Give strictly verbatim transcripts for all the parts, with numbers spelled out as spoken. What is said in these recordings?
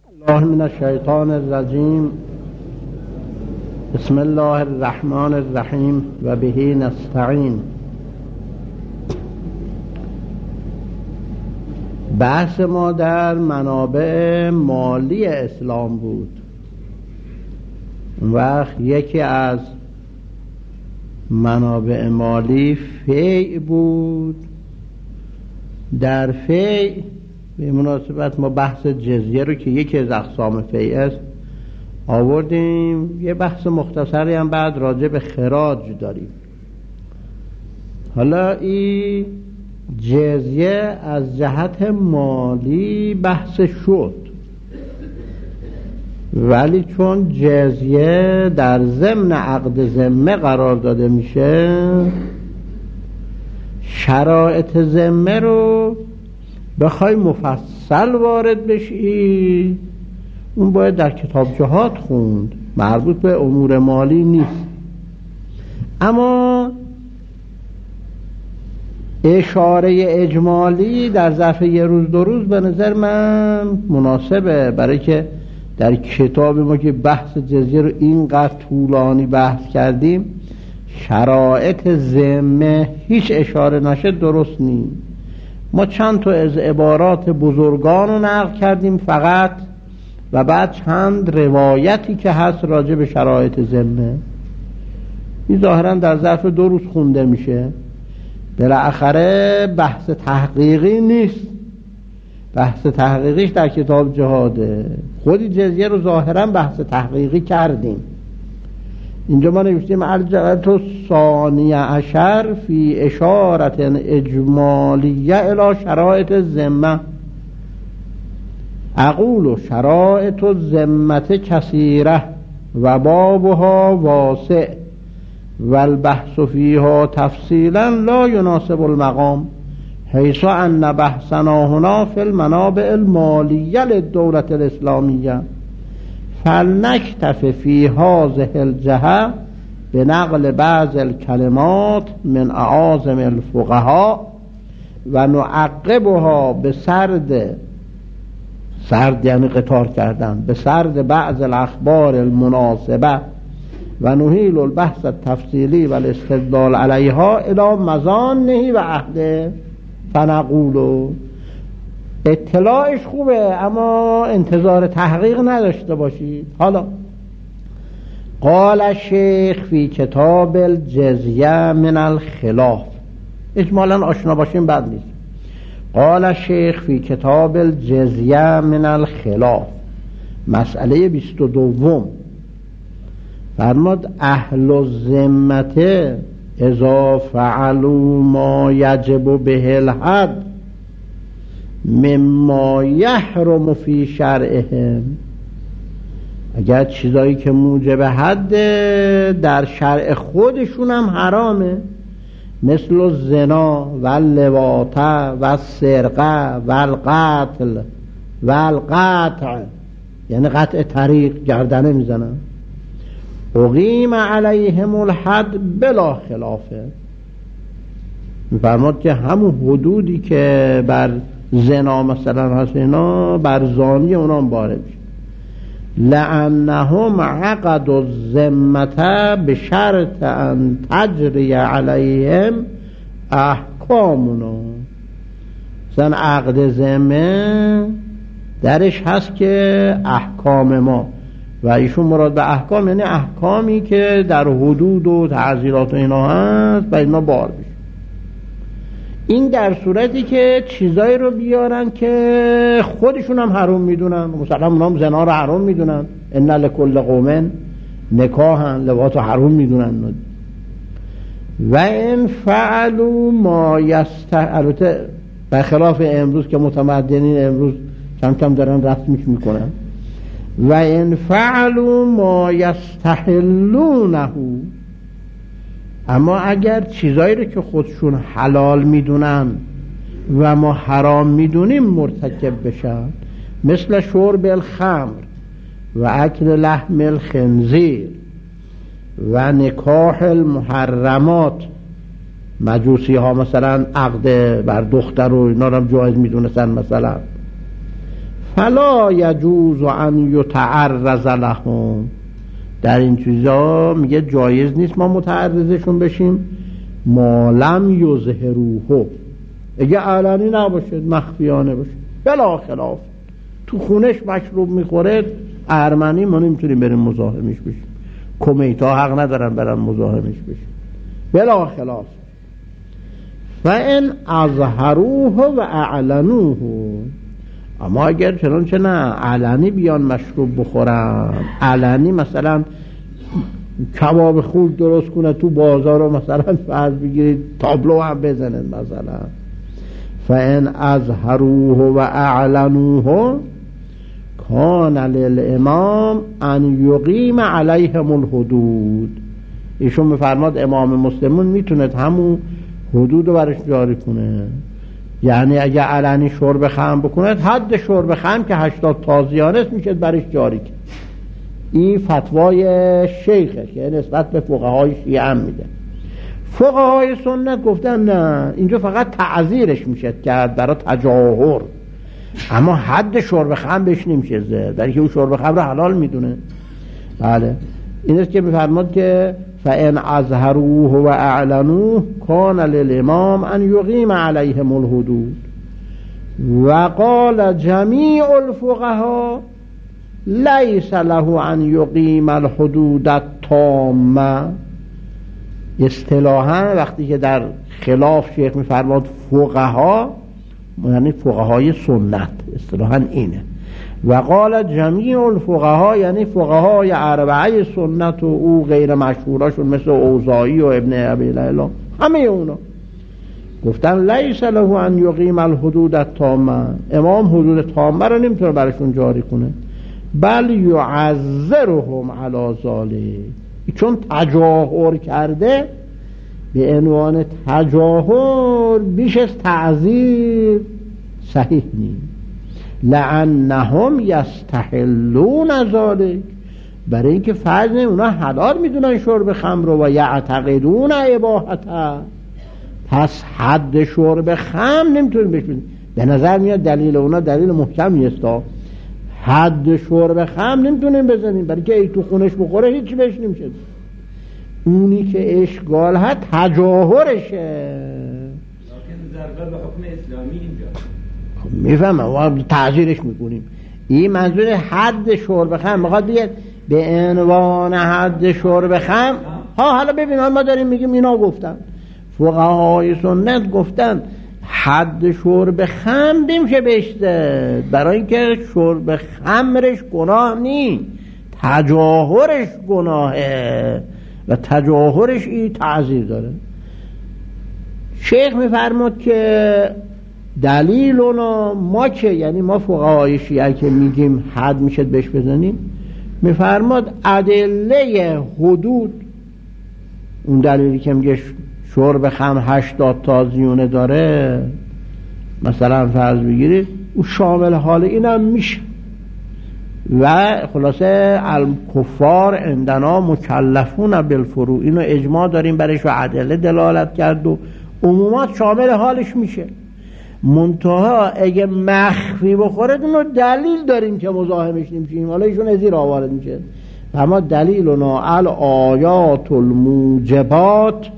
الله من الشیطان الرجیم. بسم الله الرحمن الرحیم و به نستعین. بحث ما در منابع مالی اسلام بود. اون وقت یکی از منابع مالی فیع بود. در فیع به مناسبت ما بحث جزیه رو که یکی از اقسام فیع است آوردیم. یه بحث مختصری هم بعد راجع به خراج داریم. حالا این جزیه از جهت مالی بحث شد، ولی چون جزیه در ضمن عقد ذمه قرار داده میشه، شرایط ذمه رو بخوای مفصل وارد بشی اون باید در کتاب جهات خوند، مربوط به امور مالی نیست. اما اشاره اجمالی در ظرف یه روز دو روز به نظر من مناسبه، برای که در کتاب ما که بحث جزیه رو اینقدر طولانی بحث کردیم شرایط ذمه هیچ اشاره نشه درست نیست. ما چند تا از عبارات بزرگان رو نقل کردیم فقط، و بعد چند روایتی که هست راجع به شرایط ذمه. این ظاهرا در ظرف دو روز خونده میشه. بالاخره بحث تحقیقی نیست، بحث تحقیقیش در کتاب جهاده. خودی جزیه رو ظاهرا بحث تحقیقی کردیم. اینجا ما نوشتیم الجهت الثانیه عشر فی اشارت اجمالیه الی شرایط الذمه. اقول شرایط الذمه کثیره و بابها واسع و البحث فیها تفصیلا لا یناسب المقام، حیث ان بحثنا هنا فی المنابع المالیه للدولة الاسلامیه، فلنکتف فی هذه الجهه بنقل بعض الکلمات من اعاظم الفقهاء و نعقبها بسرد سرد یعنی قطار کردن بسرد بعض الاخبار المناسبه و نهیل البحث التفصیلی و الاستدلال علیها الی مظانه و عهده. فنقولو اطلاعش خوبه اما انتظار تحقیق نداشته باشید. حالا قال الشیخ فی کتاب الجزیه من الخلاف، اجمالا آشنا باشیم بد نیست. قال الشیخ فی کتاب الجزیه من الخلاف، مسئله بیست و دوم، فرماد اهل الذمه اذا فعلوا ما یجب به الحد مما یحرم فی شرعهم، اگر چیزایی که موجب حد در شرع خودشون هم حرامه، مثل الزنا و اللواط و السرقه و القتل و القطع، یعنی قطع طریق، گردنه میزنن، اقیم علیهم الحد بلا خلافه. میفرماد که همون حدودی که بر زنا مثلا هست اینا بر زانی اونا هم وارد میشه. لانهم عقد الذمه بشرط ان تجری علیهم احکامنا، مثلا عقد ذمه درش هست که احکام ما، و ایشون مراد به احکام یعنی احکامی که در حدود و تعزیرات و اینا هست و اینا بار بشه. این در صورتی که چیزایی رو بیارن که خودشون هم حرام میدونن، مثلا اونا هم زنا رو حرام میدونن، ان لکل قوم نکاحن، لواط رو حرام میدونن. و ان فعلوا ما یستحلون، به خلاف امروز که متمدنین امروز کم کم دارن رسمیش میکنن. و ان فعلوا ما یستحلونه، اما اگر چیزایی رو که خودشون حلال میدونن و ما حرام میدونیم مرتکب بشن، مثل شرب الخمر و اکل لحم الخنزیر و نکاح المحرمات، مجوسی ها مثلا عقد بر دختر و اینا رو جایز میدونستن مثلا، فلا یجوز ان یتعرض لهم، در این چیزا میگه جایز نیست ما متعرضشون بشیم، ما لم یظهروه، اگه علنی نباشه مخفیانه باشه. بلا خلاف تو خونش مشروب میخوره ارمنی، ما نمیتونیم بریم مزاحمش بشیم، کمیتا حق ندارن برن مزاحمش بشیم. بلا خلاف فان اظهروه و اعلنوه، اما اگر چنانچه نه علنی بیان مشروب بخورن، علنی مثلا کباب خوب درست کنه تو بازار رو مثلا فرض بگیرید تابلو هم بزنن مثلا، فان اظهروه و اعلنوه کان للامام ان یقیم علیهم الحدود. ایشون میفرماد امام مسلمون میتونه همون حدود رو برش جاری کنه، یعنی اگه علنی شرب خمر بکنه حد شرب خمر که هشتاد تازیانه است میشه برش جاری کنه. این فتوای شیخه که نسبت به فقهای شیعه هم میده. فقهای سنت گفتن نه، اینجا فقط تعذیرش میشه کرد برای تجاهر، اما حد شرب خمر بهش نمیشه زد، در که اون شرب خمر رو حلال میدونه. بله این است که میفرماد که فان اظهروه و اعلنوه کان للامام ان یقیم علیهم الحدود. و قال جمیع الفقهاء لیس له ان یقیم الحدود التامه. اصطلاحا وقتی که در خلاف شیخ میفرماد فقها، یعنی فقهای سنت، اصطلاحا اینه. و قال جمیع الفقها یعنی فقهای اربعه سنت و او غیر مشهوراشون مثل اوزاعی و ابن ابی لیلا، همه اونا گفتن لیس له ان یقیم الحدود التامه، امام حدود تامه رو نمیتونه براشون جاری کنه، بل یعذرهم علی ذلک، چون تجاهر کرده به عنوان تجاهر بیش از تعذیر صحیح نیست. لعنهم یستحلون ذلک، برای اینکه فرض نه اونا حلال میدونن شرب خمر و یعتقدون اباحته، پس حد شرب خمر نمیتونن بهش بدن. به نظر میاد دلیل اونا دلیل محکمی است، حد شرب خمر نمیتونن بزنیم برای که ای تو خونش بخوره هیچ بهش نمیشه. اونی که اشکال هست تجاهرشه. لکن ضربه به حکم اسلامی اینجا میفهمم ما تعذیرش میکنیم. این منظور حد شرب خمر میخواد بیاد به عنوان حد شرب خمر. ها حالا ببین ما داریم میگیم اینا گفتن، فقهای سنت گفتن حد شرب خمر نمیشه بهش زد، برای اینکه شرب خمرش گناه نیست، تجاهرش گناهه و تجاهرش این تعذیر داره. شیخ میفرماد که دلیل اونا ما که یعنی ما فقهای شیعه که میگیم حد میشه بهش بزنیم، میفرماد ادله حدود، اون دلیلی که میگه شرب خمر هشتاد تازیونه داره مثلا فرض بگیرید، او شامل حال اینم میشه. و خلاصه الکفار عندنا مکلفون بالفروع، اینو اجماع داریم برش و ادله دلالت کرد و عمومات شامل حالش میشه. منتها اگه مخفی بخوره اونو دلیل داریم که مزاحمش نمیشیم، حالا ایشون از این راه وارد میشه. اما دلیلنا الآیات الموجبات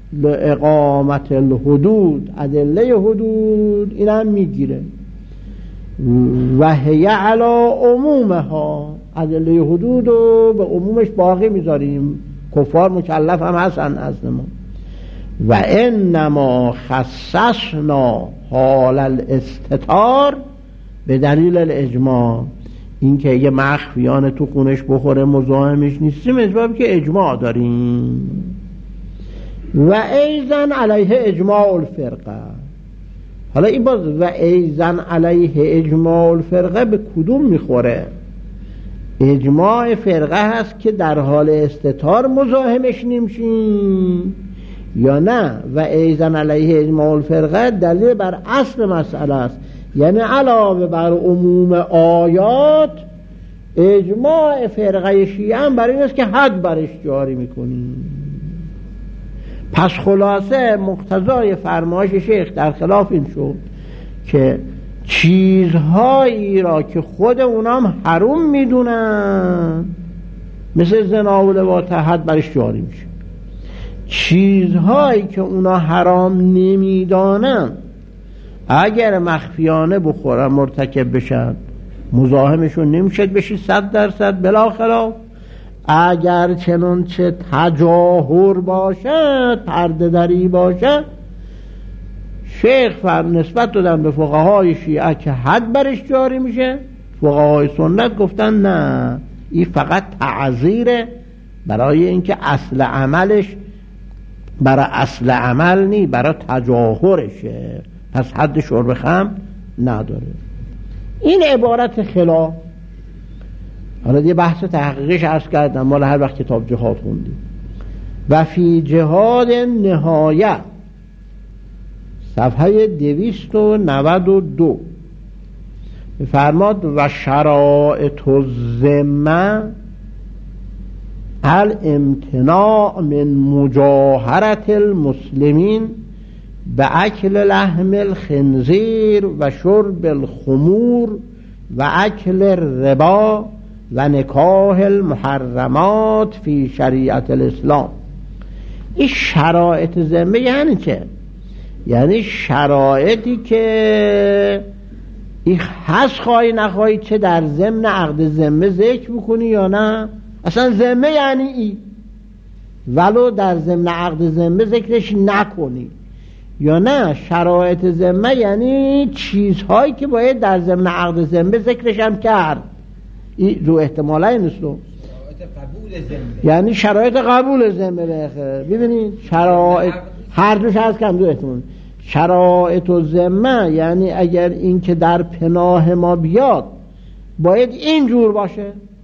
لاقامت الحدود، ادله حدود این هم میگیره. و هی علی عمومها، ادله حدود رو به عمومش باقی میذاریم، کفار مکلف هم هستن از ما. و انما خصصنا حال الاستتار به دلیل الاجماع، این که یه مخفیانه تو خونش بخوره مزاحمش نیستیم، اسباب که اجماع داریم. و ایزن علیه اجماع الفرقه. حالا این باز و ایزن علیه اجماع الفرقه به کدوم میخوره؟ اجماع فرقه هست که در حال استتار مزاحمش نمیشیم، یا نه و ایزن علیه اجماع الفرقه دلیل بر اصل مسئله است، یعنی علاوه بر عموم آیات اجماع فرقه شیعه هم برای این است که حد برش جاری میکنیم. پس خلاصه مقتضای فرمایش شیخ در خلاف این شد که چیزهایی را که خود اونام حروم میدونن مثل زنا و لواط حد برش جاری میشه. چیزهایی که اونا حرام نمیدانن اگر مخفیانه بخورن مرتکب بشن مزاحمشون نمیشد بشی صد درصد بلا خلاف. اگر چنانچه تجاهر باشد، پرده دری باشد، شیخ فر نسبت دادن به فقهای شیعه که حد برش جاری میشه، فقهای سنت گفتن نه، این فقط تعذیره برای اینکه اصل عملش برای اصل عمل نی، برای تجاهرشه، پس حد شرب خمر نداره. این عبارت خلاف. حالا دیگه بحث تحقیقش عرض کردم، مال هر وقت کتاب جهاد خوندیم. و فی جهاد نهایه صفحه دویست و نود و دو فرماد و شرائط الذمه الامتناع من مجاهرت المسلمین به اکل لحم الخنزیر و شرب الخمور و اکل الربا و نکاح المحرمات فی شریعت الاسلام. این شرایط ذمه یعنی چه؟ یعنی شرایطی که این هست خواهی نخواهی چه در ضمن عقد ذمه ذکر بکنی یا نه. اصلا ذمه یعنی این، ولو در ضمن عقد ذمه ذکرش نکنی یا نه. شرایط ذمه یعنی چیزهایی که باید در ضمن عقد ذمه ذکرش هم کرد. این رو احتمالای نیستو، یعنی شرایط قبول ذمه. بخیر ببینید شرایط هر دوش هست کم دو احتمال. شرایط و ذمه یعنی اگر این که در پناه ما بیاد باید اینجور باشه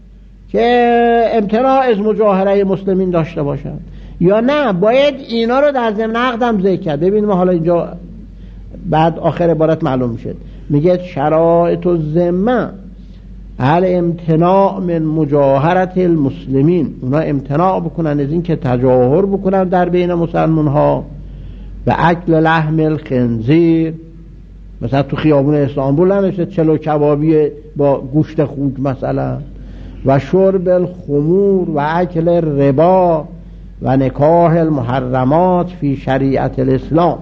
که امتناع از مجاهره مسلمین داشته باشد، یا نه باید اینا رو در ضمن عقدم ذکر کرد. ببینیم حالا اینجا بعد آخر عبارت معلوم میشه، میگه شرایط و ذمه هل امتناع من مجاهرت المسلمین، اونا امتناع بکنن از این که تجاهر بکنن در بین مسلمان ها، و اکل لحم الخنزیر، مثلا تو خیابون استانبول نمیشه چلو کبابی با گوشت خوک مثلا، و شرب الخمور و اکل ربا و نکاح المحرمات فی شریعت الاسلام.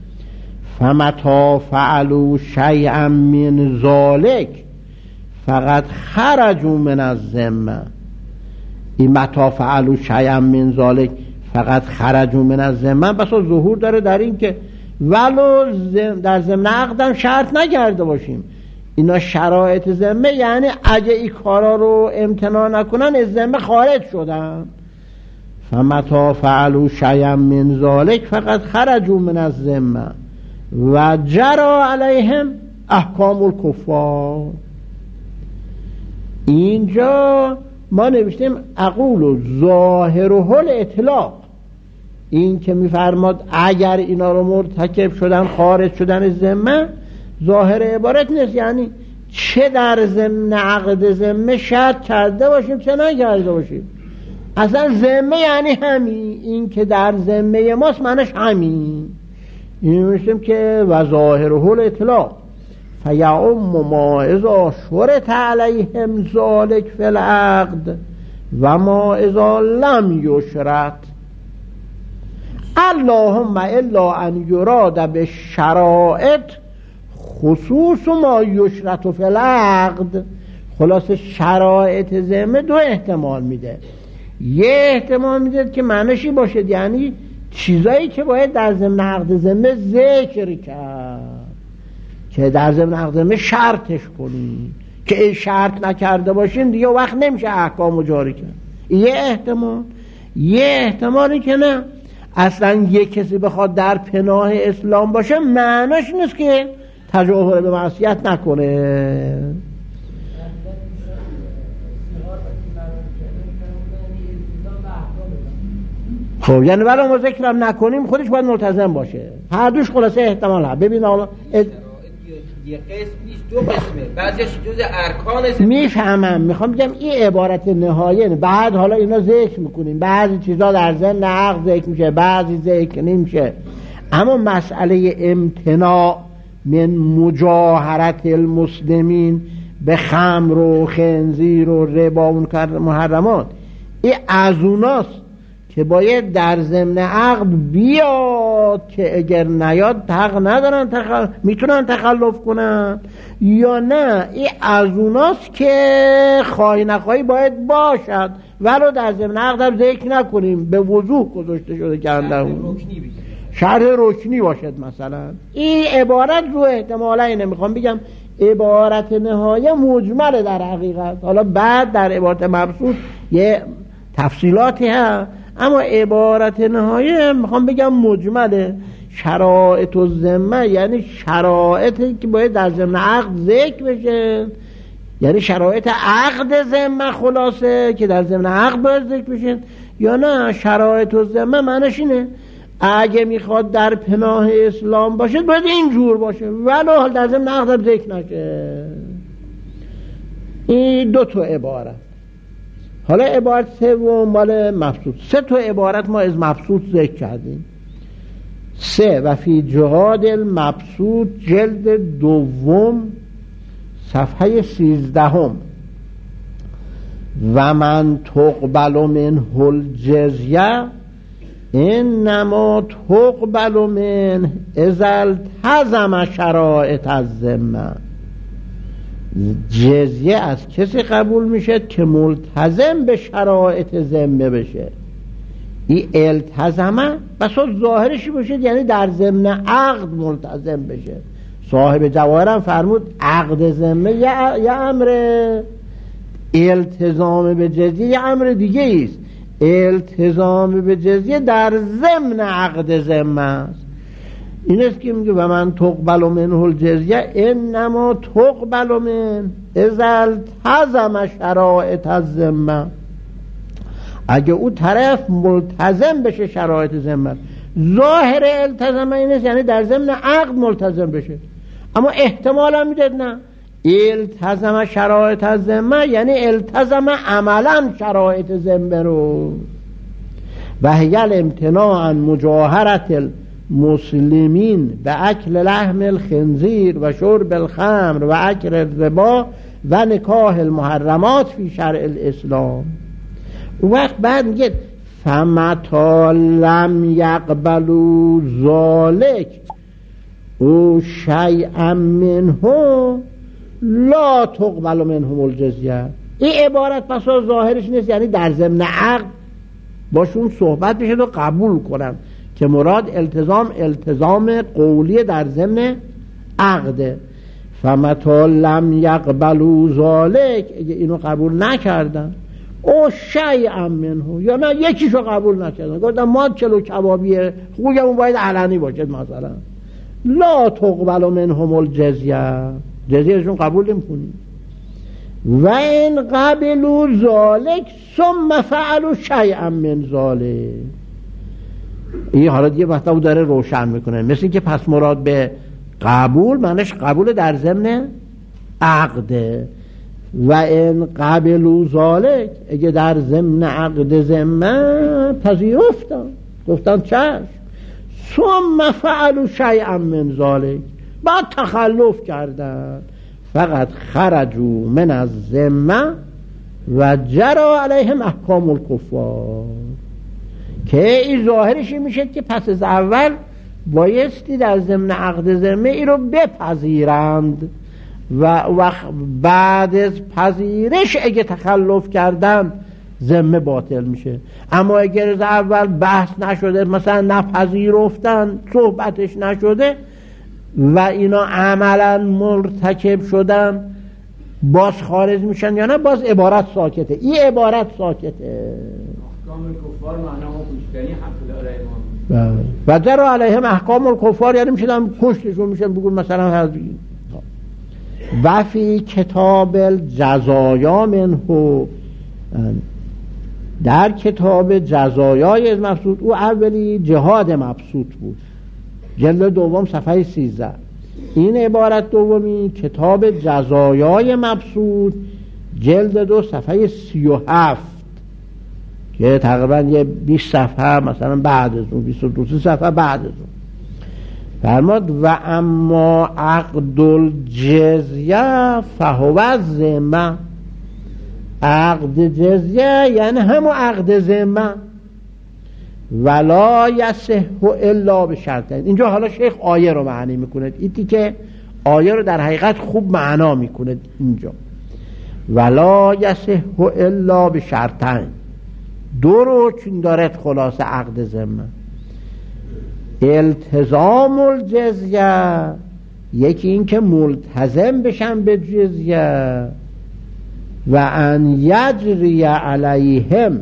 فمتا فعلوا شیئا من ذلک فقط خرجوا من الذمه. این متا فعلوا شیئا من ذلک فقط خرجوا من الذمه بس ظهور داره در این که ولو در ضمن عقدم شرط نکرده باشیم، اینا شرایط ذمه یعنی اگه این کارا رو امتناع نکنن از ذمه خارج شدن. فمتا فعلوا شیئا من ذلک فقط خرجوا من الذمه و جرى علیهم احکام الکفار. اینجا ما نوشتیم اقول و ظاهر و حل اطلاق، این که میفرماد اگر اینا رو مرتکب شدن خارج شدن از ذمه، ظاهر عبارت نیست، یعنی چه در ضمن عقد ذمه شرط کرده باشیم چه نکرده باشیم. اصلا ذمه یعنی همین، این که در ذمه ماست معنیش همین. این میشیم که و ظاهر و حل اطلاق فیعم ما اذا شرط علیهم ذالک فی العقد و ما اذا لم یشرط، اللهم الا ان یراد به شرائط خصوص ما یشرط فی العقد. خلاص شرایط ذمه دو احتمال میده. یه احتمال میده که معنیشی باشه یعنی چیزایی که باید در ضمن عقد ذمه ذکر کرد، که در ضمن عقد ذمه شرطش کنی، که این شرط نکرده باشین دیگه وقت نمیشه احکامو جاری کرد. یه احتمال. یه احتمالی که نه، اصلا یه کسی بخواد در پناه اسلام باشه معنیش نیست که تجاهر به معصیت نکنه. خب یعنی ولی ما ذکرم نکنیم خودش باید ملتزم باشه. هر دوش خلاصه احتمال هست. ببین حالا اد... یه قسم نیست، دو قسمه، بعضیش جز ارکان. میفهمم، میخوام بگم این عبارت نهایه. بعد حالا اینا ذکر میکنیم، بعضی چیزا در ضمن عقد ذکر میشه، بعضی ذکر نمیشه، اما مسئله امتناع من مجاهرت المسلمین به خمر و خنزیر و ربا و محرمات، این از اوناست که باید در ضمن عقد بیاد که اگر نیاد حق ندارن تخل... میتونن تخلف کنن یا نه. این از اوناست که خواهی نخواهی باید باشد ولو در ضمن عقد هم ذکر نکنیم، به وضوح گذاشته شده که اون شرح رکنی باشد مثلا. این عبارت رو احتمالا اینه میخوام بگم عبارت نهایه مجمله در حقیقت، حالا بعد در عبارت مبسوط یه تفصیلاتی هست، اما عبارت نهایه میخوام بگم مجمله. شرایط و ذمه یعنی شرایطی که باید در ضمن عقد ذکر بشه، یعنی شرایط عقد ذمه خلاصه که در ضمن عقد باید ذکر بشه، یا نه شرایط و ذمه معنیش اینه اگه میخواد در پناه اسلام باشه باید اینجور باشه ولو در ضمن عقد ذکر نشه. این دو تا عبارت. حالا عبارت سوم مال مبسوط. سه تا عبارت ما از مبسوط ذکر کردیم. سه و فی جهاد المبسوط جلد دوم صفحه سیزدهم و من تقبل منه الجزیه انما تقبل منه اذا التزم شرایط الذمه. جزیه از کسی قبول میشه که ملتزم به شرایط ذمه بشه. این التزمه بسا ظاهرشی باشه یعنی در ضمن عقد ملتزم بشه. صاحب جواهر هم فرمود عقد ذمه یه, یه امر، التزام به جزیه یه امر دیگه است. التزام به جزیه در ضمن عقد ذمه است. این است که میگه و من تقبل منه الجزیه انما تقبل من اذا التزم شرایط الذمه. اگه او طرف ملتزم بشه شرایط ذمه، ظاهر التزام این است یعنی در ضمن عقد ملتزم بشه، اما احتمال هم میداد نه التزم شرایط الذمه یعنی التزم عملا شرایط ذمه رو. و هی الامتناع عن مجاهرت مسلمین به اکل لحم الخنزیر و شرب الخمر و اکل الربا و نکاح المحرمات فی شرع الاسلام. اون وقت بعد میگه فمتا لم یقبلوا ذالک او شیئا منه لا تقبل منهم الجزیه. این عبارت پس ظاهرش نیست یعنی در ضمن عقد باشون صحبت بشه و قبول کنن که مراد التزام التزام قولی در ضمن عقده. فمتا لم یقبلوا ذالک اگه اینو قبول نکردن او شیئا منه یا نه یکیشو قبول نکردن، گفتن ما چلو کبابیه خویمون باید علنی باشه مثلا، لا تقبل منهم الجزیه، جزیهشون قبول نمی‌کنیم. و این قبلوا ذالک ثم فعلوا شیئا من ذالک. این حالا دیگه وقتا او داره روشن میکنه، مثل این که پس مراد به قبول معنیش قبول در ضمن عقده. و این قبلوا ذالک اگه در ضمن عقد ذمه پذیرفتن گفتن چشم، ثم فعلوا شیئا من ذالک بعد تخلف کردن، فقط خرجوا من الذمه و جرى علیهم احکام الکفار. که این ظاهرش میشه که پس از اول بایستی در ضمن عقد ذمه ای رو بپذیرند و وقت بعد از پذیرش اگه تخلف کردن ذمه باطل میشه. اما اگر از اول بحث نشده مثلا نپذیرفتن صحبتش نشده و اینا عملا مرتکب شدن باز خارج میشن یا نه باز عبارت ساکته. این عبارت ساکته. احکام الکفار معنی کشتنی حق داره امام و جرى علیهم احکام الکفار یعنی میشن کشتشون میشن بگون مثلا هر و فی کتاب الجزایا منه. در کتاب جزایای از مبسوط او اولی جهاد مبسوط بود، جلد دوم صفحه سیزده. این عبارت دومی کتاب جزایای مبسوط جلد دو صفحه سی و هفت که تقریبا یه بیست صفحه مثلا بعد از اون بیست و دو صفحه بعد از اون. فرماد و اما عقد الجزیه فهو ذمه. عقد جزیه یعنی همون عقد ذمه. ولا یصح الا بشرطین. اینجا حالا شیخ آیه رو معنی میکنه، ایتی که آیه رو در حقیقت خوب معنا میکنه اینجا. ولا یصح الا بشرطین. دو رکن دارد خلاصه عقد ذمه. التزام الجزیه، یکی این که ملتزم بشن به جزیه، و ان یجری علیهم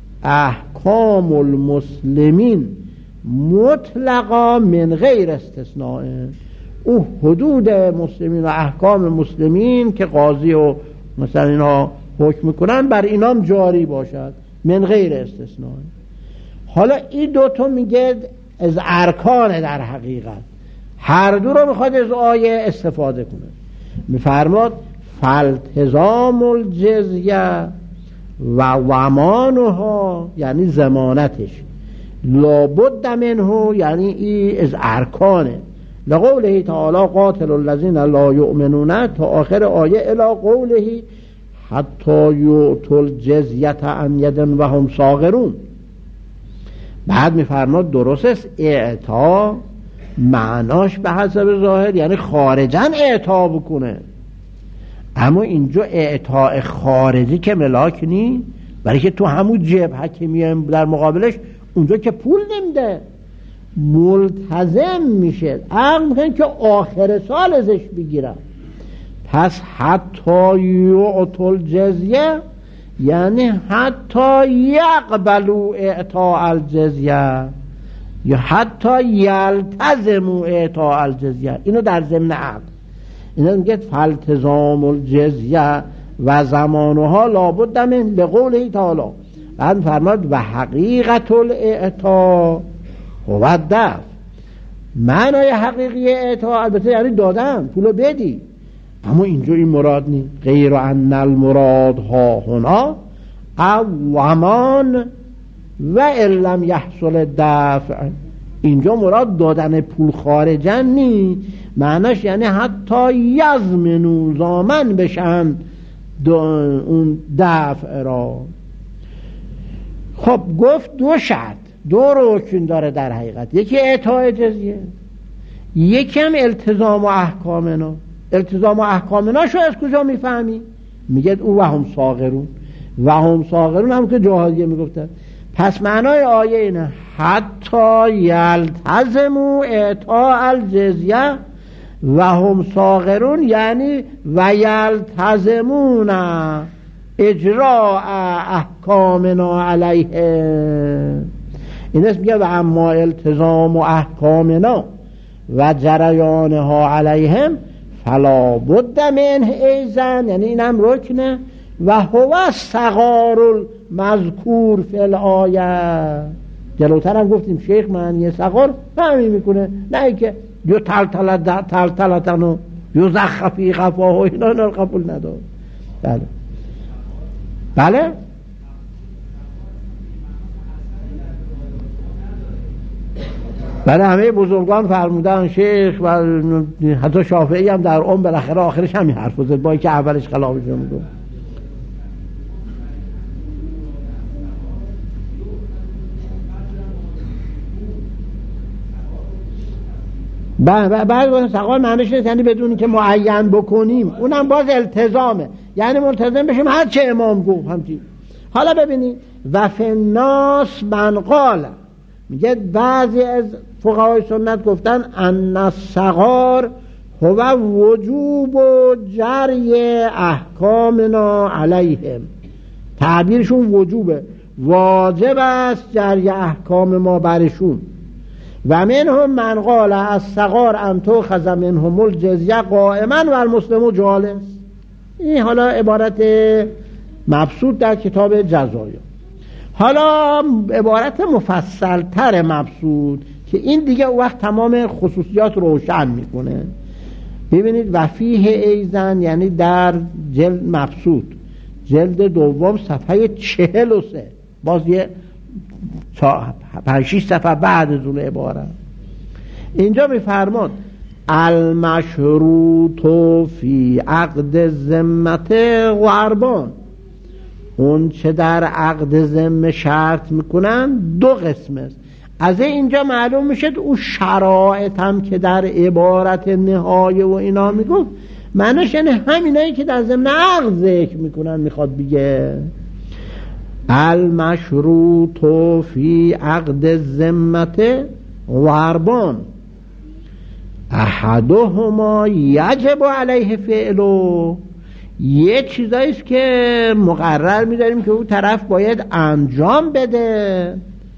احکام المسلمین مطلقا من غیر استثناء. او حدود مسلمین و احکام مسلمین که قاضی و مثلا اینا حکم میکنن بر اینام جاری باشد من غیر استثناء. حالا این دوتا میگه از ارکان، در حقیقت هر دو رو میخواد از آیه استفاده کنه. میفرماد فالتزام الجزیه و ضمانها یعنی ضمانتش، لابد منه یعنی ای از ارکانه. لقوله تعالی قاتل الذین لا یؤمنون تا آخر آیه، الی قوله حتی یؤتوا الجزیه عن ید و هم صاغرون. بعد میفرماد درست است اعطا معناش به حسب ظاهر یعنی خارجا اعطا بکنه، اما اینجا اعطاء خارجی که ملاک نی، برای که تو همون جبهه که میایم در مقابلش اونجا که پول نمیده، ملتزم میشه، عقل میکنه که آخر سال ازش بگیرم. پس حتی یعطوا الجزیه یعنی حتی یقبلوا اعطاء الجزیه یا حتی یلتزموا اعطاء الجزیه. اینو در ضمن عقل اینا میگه فالتزام الجزیه و زمانها لابد من لقوله تعالی. بعد فرماد و حقیقت الاعطاء هو الدفع. معنای حقیقی اعطاء البته یعنی دادن، پولو بدی، اما اینجا این مراد نیست. غیر ان المراد ها هنا الضمان و ان لم یحصل الدفع. اینجا مراد دادن پول خارجن نی، معناش یعنی حتی یضمنوا ضامن بشن اون دفع را. خب گفت دو شرط، دو رکن داره در حقیقت، یکی اعطاء جزیه، یکی هم التزام و احکامنا. التزام و احکامنا شو از کجا میفهمی؟ میگه او و هم صاغرون، و هم صاغرون هم که جاهلیه میگفتن. پس معنای آیه اینه حتی یلتزموا اعطاء الجزیه و هم صاغرون یعنی و یلتزمون اجراء احکامنا علیه. این اسم میگه و اما التزام و احکامنا و جریانها علیهم فلا بد منه ایزن، یعنی این هم رکنه. و هو الصغار المذکور فی الآیه. جلوتر هم گفتیم شیخ معنی صغار فهمی میکنه، نه ای که یو تلتلت تلتلتن و یو زخفی غفاه و اینا اینا قبول ندار. بله بله بله همه بزرگان فرمودن، شیخ و حتی شافعی هم در اون بالاخره آخرش همین حرف زد، با که اولش خلافش میگه. بعد بعد سقال معنیش نیست یعنی بدونی که معین بکنیم، اونم باز التزامه، یعنی ملتزم بشیم هر چه امام گفت همچی. حالا ببینید و فی الناس من قال، میگه بعضی از فقهای سنت گفتن ان الصغار هو وجوب و جری احکامنا علیهم. تعبیرشون وجوبه، واجب است جری احکام ما برشون. و منهم من قال الصغار ان تؤخذ منهم الجزیه قائما و المسلم جالس. این حالا عبارت مبسوط در کتاب جزایا. حالا عبارت مفصل تر مبسوط که این دیگه وقت تمام خصوصیات روشن میکنه. ببینید و فیه ایزن یعنی در جلد مبسوط جلد دوم صفحه چهل و سه، باز یه پنج شیش صفحه بعد از اون عبارت. اینجا میفرماد المشروط فی عقد ذمت غربان، اون چه در عقد ذمه شرط میکنن دو قسم است. از اینجا معلوم میشه اون شرایط هم که در عبارت نهایه و اینا میگفت معنیش یعنی همینایی که در ضمن عقد ذکر میکنن میخواد بگه. المشروط فی عقد ذمت غربان احدهما یجب علیه فعلو، یه چیزاییست که مقرر میداریم که اون طرف باید انجام بده،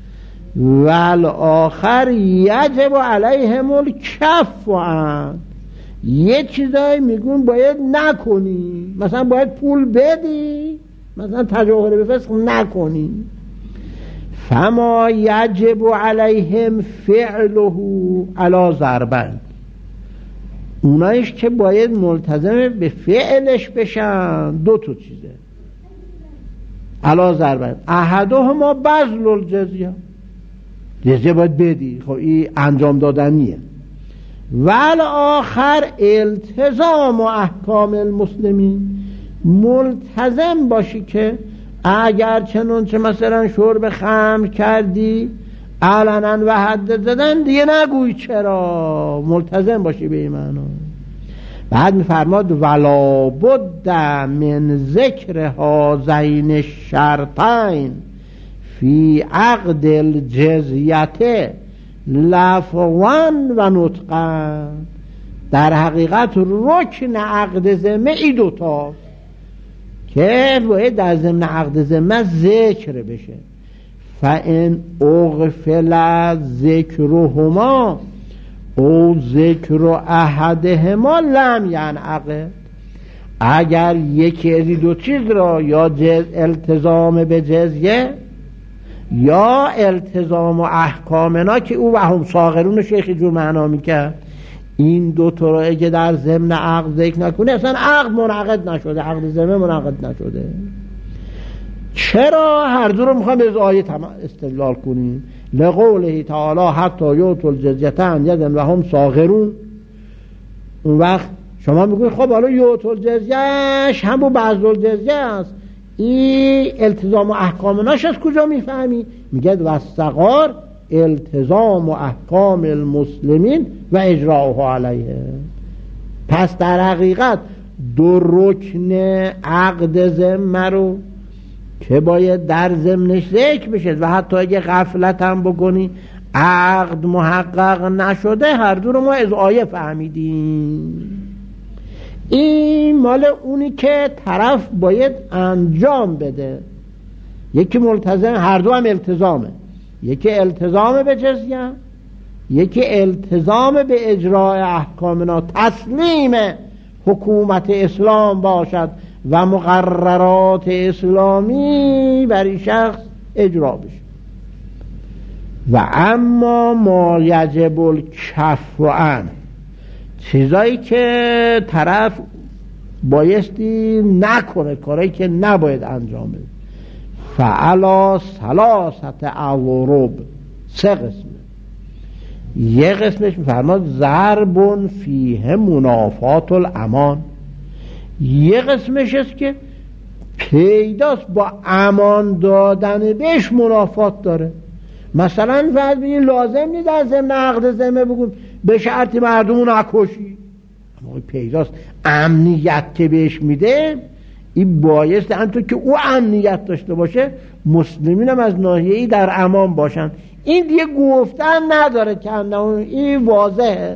والآخر یجب علیهم الکف عن، یه چیزایی میگون باید نکنی، مثلا باید پول بدی، مثلا تجاهل به فسق نکنی. فما یجب علیهم فعله علی ضربن، اونایش که باید ملتزم به فعلش بشن دو تا چیزه. علی ضربن احدهما بذل الجزیه، جزیه باید بدی، خب این انجام دادنیه. والآخر التزام و احکام المسلمین، ملتزم باشی که اگر چنانچه مثلا شرب خمر کردی علنا و حد زدن دیگه نگوی چرا، ملتزم باشی به این معنا. بعد میفرماد ولا بد من ذکر هذین الشرطین فی عقد الجزیه لفظا و نطقا، در حقیقت رکن عقد ذمه ای دوتا که باید در ضمن عقد ذمه ذکر بشه. فان اغفل ذکرهما او ذکر احدهما لم ینعقد، اگر یکی از دو چیز را یا جز التزام به جزیه یا التزام و احکامنا که او و هم صاغرون شیخ جور معنا میکرد، این دو تا را اگه در ضمن عقد ذکر نکنه اصلا عقد منعقد نشده، عقد ذمه منعقد نشده. چرا؟ هر دو رو میخوام از آیه استدلال کنیم. لقوله تعالی حتی یؤتوا الجزیه عن ید و هم صاغرون. اون وقت شما میگوید خب حالا یؤتوا الجزیهش همون بذل الجزیه است، این التزام و احکامناش از کجا میفهمی؟ میگه واستقار التزام و احکام المسلمین و اجراؤها علیه. پس در حقیقت دو رکن عقد ذمه رو که باید در ضمنش ذکر بشه و حتی اگه غفلت هم بکنی عقد محقق نشده، هر دو رو ما از آیه فهمیدیم. این مال اونی که طرف باید انجام بده، یکی ملتزم، هر دو هم التزامه، یکی التزام به جزیه، یکی التزام به اجرای احکامنا، تسلیم حکومت اسلام باشد و مقررات اسلامی بر این شخص اجرا بشه. و اما ما یجب الکف عن، چیزایی که طرف بایستی نکنه، کارایی که نباید انجام بده، فعلا ثلاثت اورب، سه قسمه. یه قسمش میفرماد ضرب فیه منافات الامان، یه قسمش است که پیداست با امان دادن بهش منافات داره. مثلا فرض بگیر لازم نیست در ضمن عقد ذمه بگیم به شرطی مردمون نکشی، اما پیداست امنیت که بهش میده این بایست همونطور که او امنیت داشته باشه مسلمین هم از ناحیه‌ای در امان باشن. این دیگه گفتن نداره که این واضحه.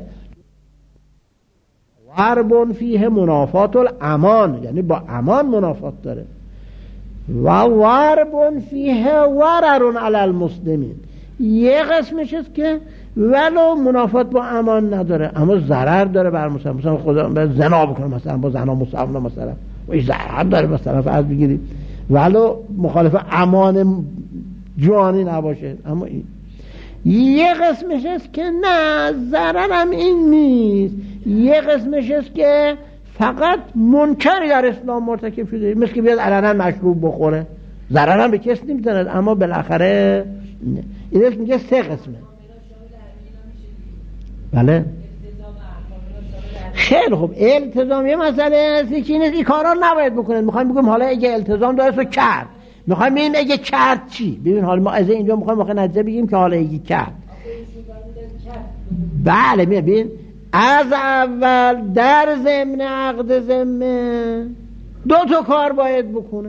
ضرب فیه منافات الامان، یعنی با امان منافات داره. و ضرب فیه ضرر علی المسلمین، یه قسمش است که ولو منافات با امان نداره اما ضرر داره بر مسلمان، مثلا خدا به زنا بکنه، مثلا با زنا مسلمان مثلا و این ضرر داره، مثلا فرض بگیرید ولو مخالف امان جانی نباشه. اما این یه قسمش است که نه ضرر هم این نیست، یه قسمش است که فقط منکری در اسلام مرتکب شده، مثل که بیاد علنا مشروب بخوره، ضرر هم به کس نمیزند اما بالاخره اینش میگه سه قسمه. بله خیلی خوب. التزام یه مسئله هستی که این کارا نباید بکنید. میخوایم بگیم حالا اگه التزام داره تو کرد، میخوایم ببینیم اگه کرد چی. ببین حالا ما از اینجا میخوایم واقعا نتیجه بگیم که حالا اگه کرد. بله ببین از اول در ضمن عقد ذمه دو تا کار باید بکنه.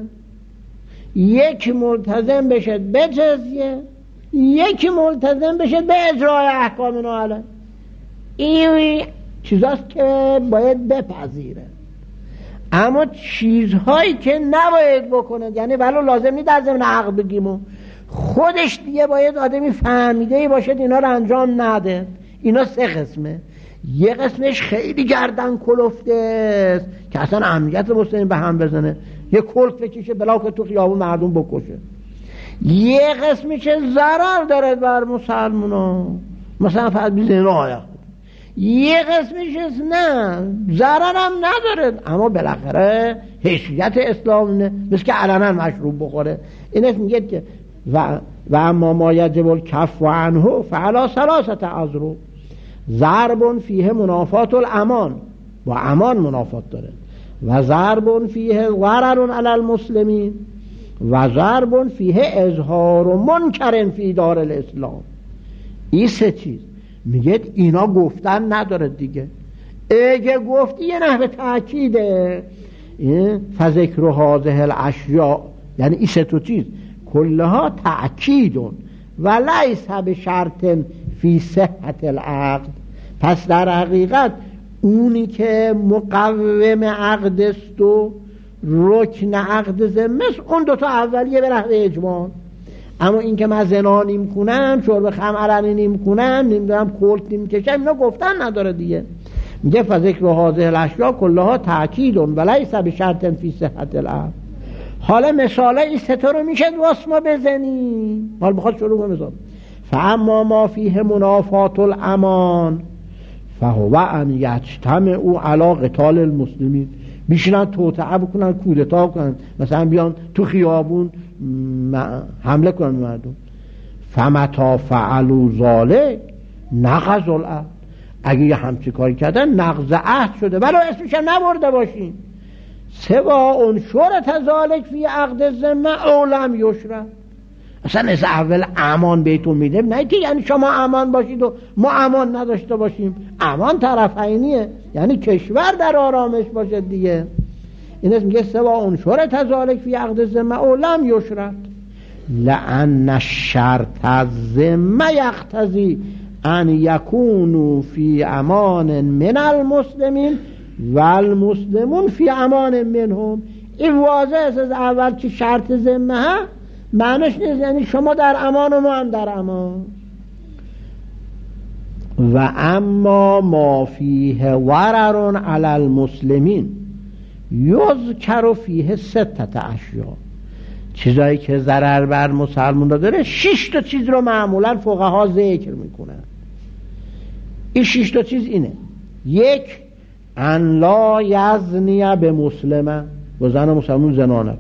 یک ملتزم بشه به جزیه، یک ملتزم بشه به اجرای احکام ناله. این چیزاست که باید بپذیره. اما چیزهایی که نباید بکنه، یعنی ولو لازم نیست در ضمن عقد بگیم، خودش دیگه باید آدمی فهمیده باشد اینا رو انجام نده. اینا سه قسمه. یه قسمش خیلی گردن کلفته است که اصلا امنیت مسلمین به هم بزنه، یه کلف بکشه بلا که تو خیابون مردم بکشه. یه قسمش ضرر داره بر مسلمونا، مثلا فقط بی زنا آیا. یه قسمش نه ضرر هم نداره اما بالاخره حیثیت اسلام نه، مثل که علنا مشروب بخوره. اینش میگه که و و اما ما یجب الکف عنه فعلا ثلاثه اذرو. ضرب فیه منافات الامان، با امان منافات داره، و ضرب فیه ضرر علی المسلمین، و ضرب فیه اظهار و منکر فی دار الاسلام. این سه چیز میگه اینا گفتن نداره دیگه. اگه گفتی یه نحوه تأکیده فذکر هذه الاشیاء، یعنی این سه تا چیز کلها تأکیدون و لیس بشرط فی صحت العقد. پس در حقیقت اونی که مقوم عقد است و رکن عقد ذمه است اون دوتا اولیه به نحو اجماع. اما این که من زنا نیم کنم، شرب خمر نیم کنم، نمیدونم کلت نیم کشم، اینا گفتن نداره دیگه. میگه فذکر هذه الاشیاء کلها تأکیدون و لیس بشرط فی صحت العقد. حالا مثاله این ستا رو میشه واسه ما بزنیم. حالا بخواد شروع کنم مثال. فاما ما فیه منافات الامان فهو ان یجتمعوا علی قتال المسلمین. بیشنن توطئه بکنن، کودتا کنن، مثلا بیان تو خیابون حمله کنن مردم. فمتا فعلوا ذلک نقض العهد. اگه یه همچی کاری کردن نقض عهد شده، ولو اسمش هم نبرده باشین. سوا انشرت ذلک فی عقد الذمه او لم یشرع. اصلا از اول امان بهتون میده، نه که یعنی شما امان باشید و ما امان نداشته باشیم. امان طرفینیه، یعنی کشور در آرامش باشه دیگه. این میگه سوا انشرت ذلک فی عقد الذمه او لم یشرع لأن الشرط الذمه یقتضی ان یکونوا فی امان من المسلمین و المسلمون فی امان منهم. این واضح است از اول که شرط ذمه ها معنیش نیست یعنی شما در امان و ما هم در امان. و اما ما فیه ضرر علی المسلمین یذکر فیه ستة اشیاء. چیزایی که ضرر بر مسلمان داره شش تا چیز رو معمولا فقها ذکر میکنن. این شش تا چیز اینه: یک، ان لا یزنی به مسلمه، با زن مسلمان زنا نکن.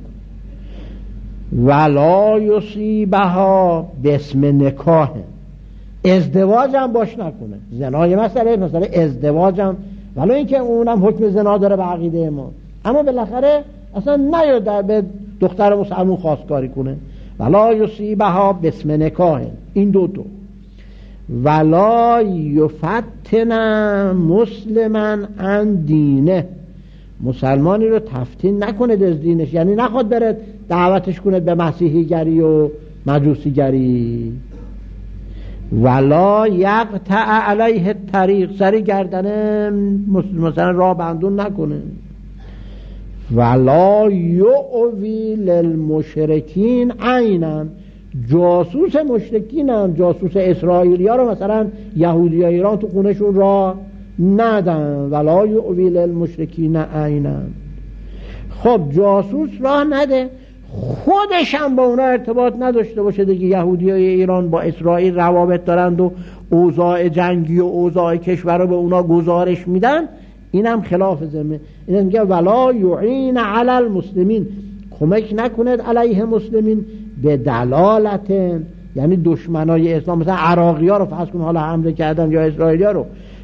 ولا یصیبها باسم نکاح، ازدواج هم باش نکنه. زنا یه مسئله، مثلا ازدواج هم ولو اینکه اونم حکم زنا داره به عقیده ما، اما بالاخره اصلا نیاد در به دختر مسلمان خواستگاری کنه. ولا یصیبها باسم نکاح، این دو دو. ولا یفتن مسلما عن دینه، مسلمانی رو تفتین نکنه از دینش، یعنی نخواد بره دعوتش کنه به مسیحیگری و مجوسیگری. ولا یقطع علیه الطریق، سری گردنه مثلا راه بندون نکنه. ولا یؤوی للمشرکین عینا، جاسوس مشرکین هم، جاسوس اسرائیلی ها رو مثلا یهودی ها ایران تو خونشون را ندن. ولا یؤوی للمشرکین عینا. خب جاسوس راه نده، خودش هم با اونا ارتباط نداشته باشه دیگه. یهودی های ایران با اسرائیل روابط دارند و اوضاع جنگی و اوضاع کشور رو به اونا گزارش میدن، این هم خلاف ذمه. این میگه ولا یعین علی المسلمین، کمک نکند علیه مسلمین به دلالت، یعنی دشمنای اسلام، مثلا عراقی ها رو فرض کن حالا حمله کردن یا اسرائیلی ها رو،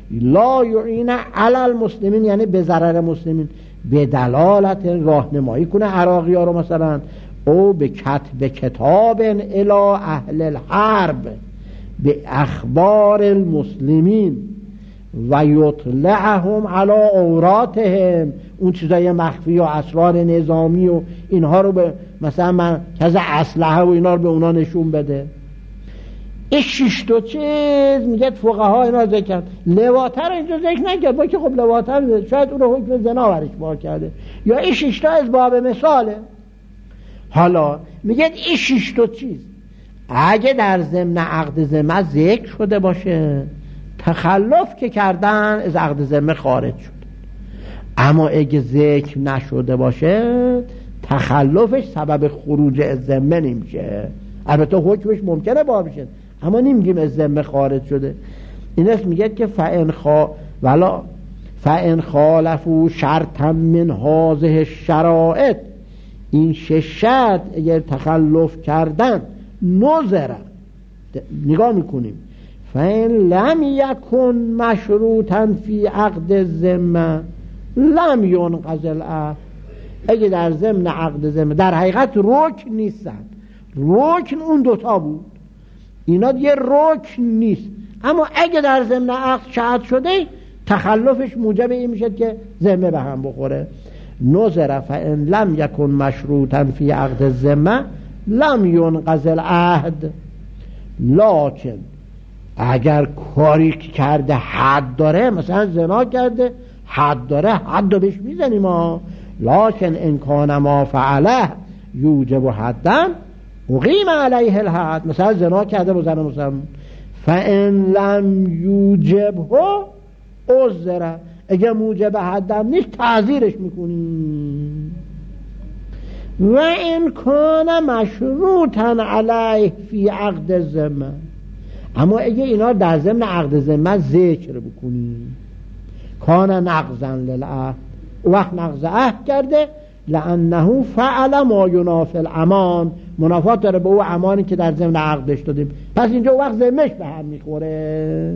لا یعین علی المسلمین یعنی به ضرر مسلمین، به دلالت راهنمایی کنه عراقی ها رو مثلا، او به کتب کتاب الی اهل الحرب به اخبار المسلمین و یطلعهم علی عوراتهم، اون چیزای مخفی و اسرار نظامی و اینها رو به مثلا مرکز اسلحه و اینا رو به اونا نشون بده. این شش تا چیز میگه فقها اینا ذکر کرد. لواطه رو اینجا ذکر نکرد، با که خب لواطه شاید اون رو حکم زنا برش بار کرده، یا این شش تا از باب مثاله. حالا میگه این شش تا چیز اگه در ضمن عقد ذمه ذکر شده باشه، تخلف که کردن از عقد ذمه خارج شد. اما اگه ذکر نشده باشه، تخلفش سبب خروج از ذمه نمیشه. البته حکمش ممکنه باب بشه، اما نمیگیم از ذمه خارج شده. این است میگه که فإن خا ولا فإن خالفوا شرطا من هذه الشرائط، این شش شرط اگر تخلف کردن، نظر نگاه میکنیم، فإن لم یکن مشروطا فی عقد الذمه لم ینقض العهد، اگه در ضمن عقد ذمه در حقیقت رکن نیستن، رکن اون دوتا بود، اینا دیگه رکن نیست، اما اگه در ضمن عقد شرط شده، تخلفش موجب این میشه که ذمه به هم بخوره. نظر فإن لم یکن مشروطا فی عقد الذمه لم ینقض العهد، لکن اگر کاری کرده حد داره، مثلا زنا کرده حد داره، حد رو بهش میزنیم ها، لکن ان کان ما فعله یوجب حدا اقیم علیه الحد، مثلا زنا کرده با زن مسلمان، فان لم یوجبه عذر، اگه موجب حدم نیست تعزیرش میکنیم. و این کان مشروطا علیه فی عقد الذمه، اما اگه اینا در ضمن عقد ذمه ذکر بکنیم، کان نقضا للعهد، وقت نقض عهد کرده، لانه فعل ما ینافی الامان، منافات داره به او امانی که در ضمن عقدش دادیم، پس اینجا وقت ذمهش به هم میخوره.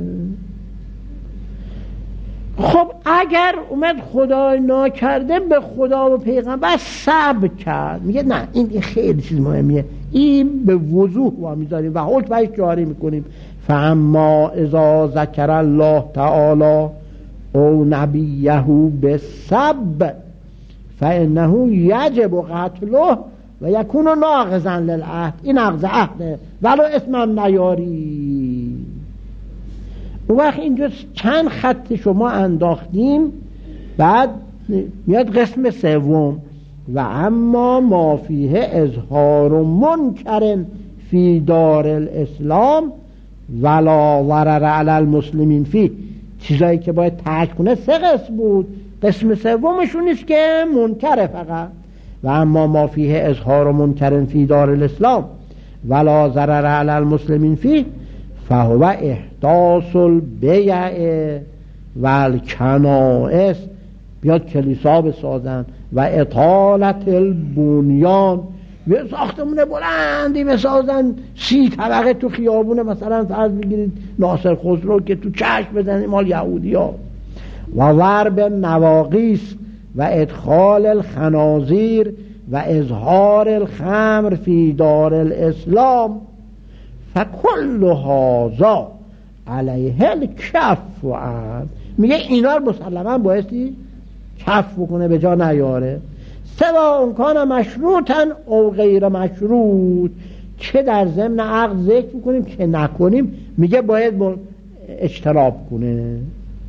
خب اگر اومد خدای ناکرده به خدا و پیغمبر صبر کرد، میگه نه این خیلی چیز مهمیه، این به وضوح با میذاریم و حکمش جاری میکنیم. فاما اذا ذکر الله تعالی او نبیه بالسب فانه یجب قتله و یکون ناقضا للعهد، این نقض عهده ولو اسمم نیاری. اون وقت اینجا چند خط شما انداختیم، بعد میاد قسم سوم، و اما ما فیه اظهار منکر فی دار الاسلام ولا ضرر علی المسلمین فی، چیزایی که باید ترک کنه سه قسم بود، قسم سومشون نیست که منکره فقط. و اما ما فیه اظهار منکر فی دار الاسلام ولا ضرر علی المسلمین فی فهو احداث البیع و الکنائس، بیاد کلیسا بسازن و اطالت البنیان، یه ساختمون بلندی بسازن سی طبقه تو خیابون، مثلا فرض بگیرید ناصر خسرو که تو چشم بزنیم مال یهودی ها، و ضرب نواقیس و ادخال الخنازیر و اظهار الخمر فی دار الاسلام، فکل هذا علیه الکف و عد، میگه اینا رو مسلما بایستی کف بکنه، به جا نیاره. سوا امکان مشروطا او غیر مشروط، چه در ضمن عقد ذکر بکنیم که نکنیم، میگه باید اجتناب کنه.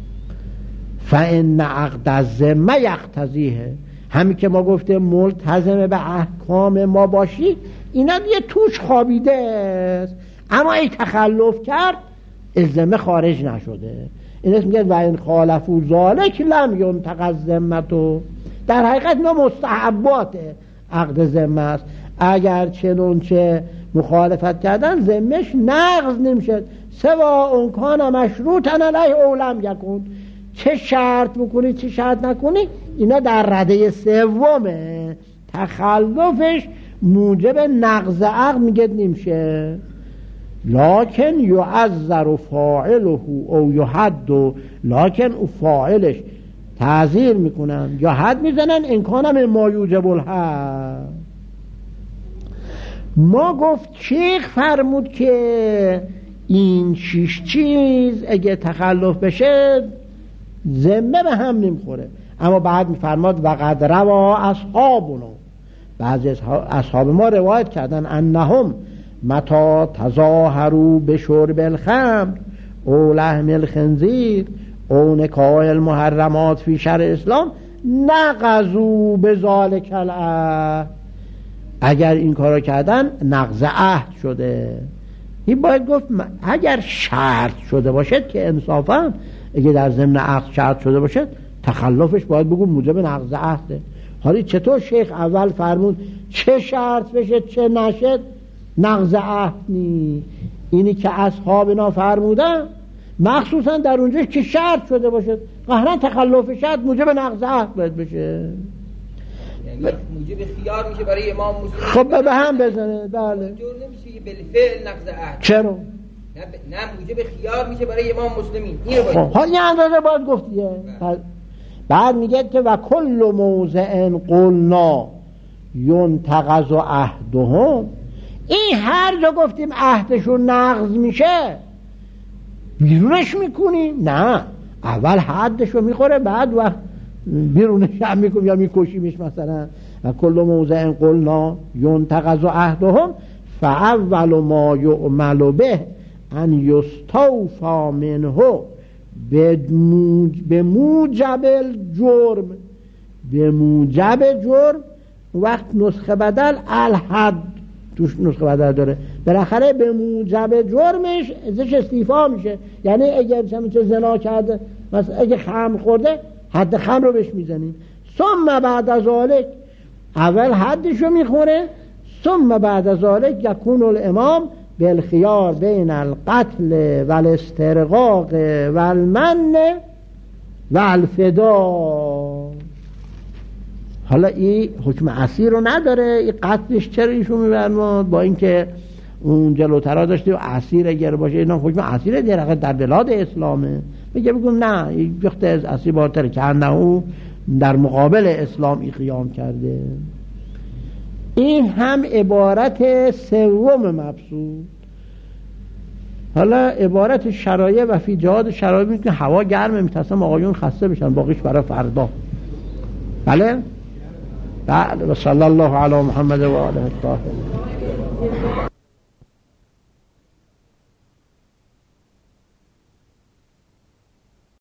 فان عقد الذمه یقتضیه، همین که ما گفتیم ملتزم به احکام ما باشی، اینا دیگه توش خوابیده است، اما ای تخلف کرد از ذمه خارج نشده. این اسم میگه و این خالفو ذالک لم ینتقض ذمتو، در حقیقت اینا مستحبات عقد ذمه است، اگر چنونچه مخالفت کردن ذمهش نقض نمیشه. سوا اون کان مشروطا علیه او لم یکن، چه شرط بکنی چه شرط نکنی، اینا در رده سومه، تخلفش موجب نقض عقد میگه نمیشه. لکن یعذر فاعله او یحد، لکن او فاعلش تعذیر میکنن یا حد میزنن ان کان مما یوجب الحد. ما گفت شیخ فرمود که این شش چیز اگه تخلف بشه ذمه به هم نمیخوره، اما بعد میفرماد وقد روا اصحابنا، بعضی اصحاب ما روایت کردن انهم متا تظاهروا بشرب الخمر او لحم الخنزیر او نکاح المحرمات فی شرع اسلام نقضوا بذالک العهد، اگر این کارو کردن نقض عهد شده. این باید گفت اگر شرط شده باشد که انصافا اگه در ضمن عقد شرط شده باشد تخلفش باید بگو موجب نقض عهده. حالا چطور شیخ اول فرمود چه شرط بشه چه نشد نقض عهد نی، اینی که اصحابنا فرمودن مخصوصا در اونجا که شرط شده باشد قهرا تخلف شرط موجب نقض عهد باید بشه، یعنی موجب خیار میشه برای امام مسلم. خب به هم بزنه. بله جور نمیشه که بالفعل نقض عهد. چرا؟ نه, ب... نه موجب خیار میشه برای امام مسلمین. اینو باید خب حالا یه اندازه باید گفتیه. بعد میگه که و کل موضع قلنا ینتقض عهدهم، این هر جا گفتیم عهدشون نقض میشه بیرونش میکنی؟ نه، اول حدشو میخوره بعد وقت بیرونش هم میکنی یا میکشیمش. مثلا و کل موضع قلنا ینتقض عهدهم فاول ما یعمل به ان یستوفی منه به موجب الجرم، به موجب جرم. وقت نسخه بدل الحد توش نسخه بدل داره، بالاخره به موجب جرمش ازش استیفا میشه. یعنی اگر چه زنا کرده مثلا اگه خمر خورده حد خمر رو بهش میزنیم، ثم بعد از ذالک اول حدشو میخوره، ثم بعد از ذالک یکون الامام بالخیار بین القتل والاسترقاق والمن والفدا. حالا این حکم اسیر رو نداره، این قتلش چرا ایشو میبرماد با اینکه اون جلوترا داشته و اسیر اگر باشه اینا حکم اسیر در در بلاد اسلامه. میگه بگم نه این وقت از اسیر بالاتر که انه در مقابل اسلام ای قیام کرده. این هم عبارت سوم مبسوط. حالا عبارت شرایع و فی جهاد شرایع میگه هوا گرمه میترسم آقایون خسته بشن باقیش برای فردا. بله بله. و صلی الله علی محمد و آله الطاهرین.